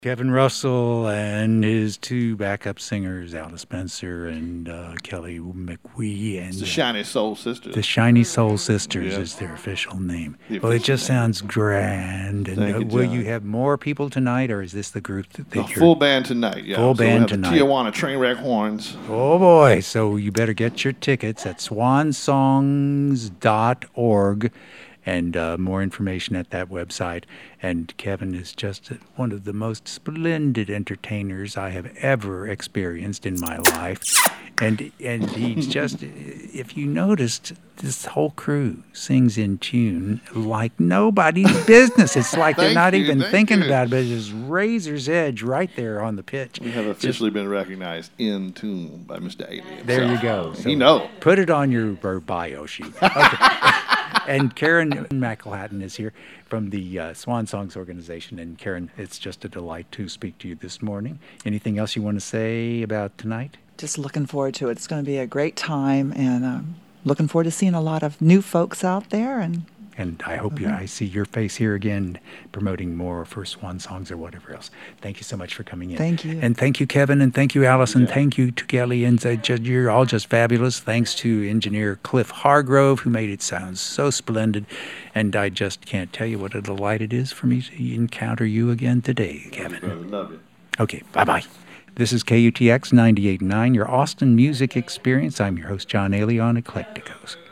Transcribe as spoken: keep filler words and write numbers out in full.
Kevin Russell and his two backup singers, Alice Spencer and uh, Kelly McWee. And It's the Shiny Soul Sisters. The Shiny Soul Sisters Yeah. is their official name. The Well, it official just name. sounds grand. And Thank uh, you, will John. you have more people tonight, or is this the group that, that The you're... full band tonight, yeah. Full so band we have tonight. The Tijuana Trainwreck Horns. Oh, boy. So you better get your tickets at swan songs dot org. And uh, more information at that website. And Kevin is just one of the most splendid entertainers I have ever experienced in my life. And and he's just, if you noticed, this whole crew sings in tune like nobody's business. It's like they're Thank not you, even thank thinking you. about it, but it's just razor's edge right there on the pitch. We have officially been recognized in tune by Mister Alien. There So, you go. He know. Put it on your uh, bio sheet. Okay. And Karen McElhatton is here from the uh, Swan Songs organization. And Karen, it's just a delight to speak to you this morning. Anything else you want to say about tonight? Just looking forward to it. It's going to be a great time, and um, looking forward to seeing a lot of new folks out there. And And I hope you, I see your face here again, promoting more for Swan Songs or whatever else. Thank you so much for coming in. Thank you. And thank you, Kevin, and thank you, Allison. Thank you to Kelly, and uh, ju- you're all just fabulous. Thanks to engineer Cliff Hargrove, who made it sound so splendid. And I just can't tell you what a delight it is for me to encounter you again today, Kevin. Brother, love you. Okay, bye-bye. This is K U T X ninety-eight point nine, your Austin music experience. I'm your host, John Aley on Eclecticos.